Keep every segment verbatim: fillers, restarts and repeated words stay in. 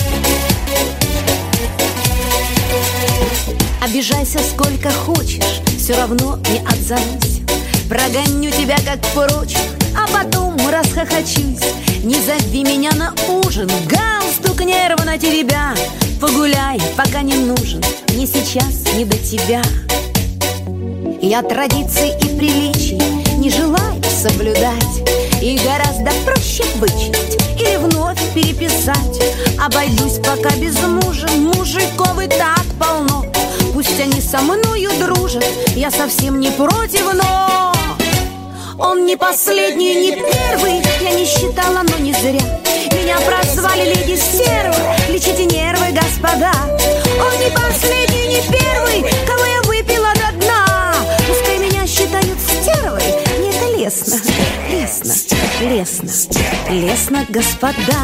Обижайся сколько хочешь, все равно не отзовусь. Прогоню тебя как прочих, а потом расхохочусь. Не зови меня на ужин, галстук нервно теребя. Погуляй, пока не нужен, мне сейчас не до тебя. Я традиций и приличий не желаю соблюдать, и гораздо проще вычесть или вновь переписать. Обойдусь пока без мужа, мужиков и так полно. Пусть они со мною дружат, я совсем не против, но он не последний, не первый. Я не считала, но не зря меня прозвали леди стерва. Лечите нервы, господа. Он не последний, не первый, кого я выпила до дна. Пускай меня считают стервой, мне это лестно, лестно, лестно, лестно, господа.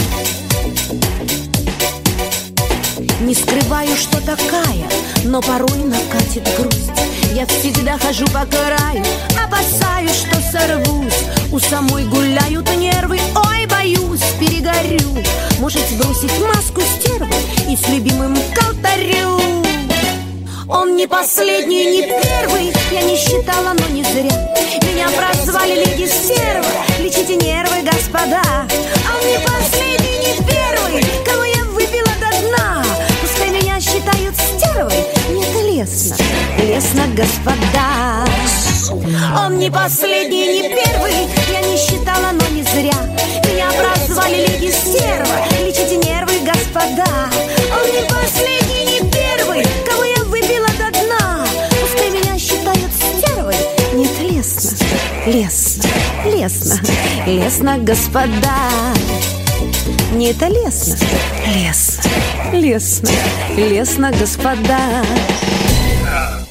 Не скрываю, что такая, но порой накатит грусть. Я всегда хожу по краю, опасаюсь, что сорвусь. У самой гуляют нервы, ой, боюсь, перегорю. Может сбросить маску стервы и с любимым к алтарю. Он не последний, не первый, я не считала, но не зря меня прозвали леди стерва. Лечите нервы, господа. Он не последний, не первый, кого я выпила до дна. Пускай меня считают стервой, мне это лестно, лестно, господа. Он не последний, не первый, я не считала, но не зря меня прозвали леди стерва. Лечите нервы, господа. Он не последний, не первый, кого я выпила до дна. Пускай меня считают стервой, мне это лестно, лестно, лестно, лестно, господа. Мне это лестно, лестно, лестно, лестно, господа.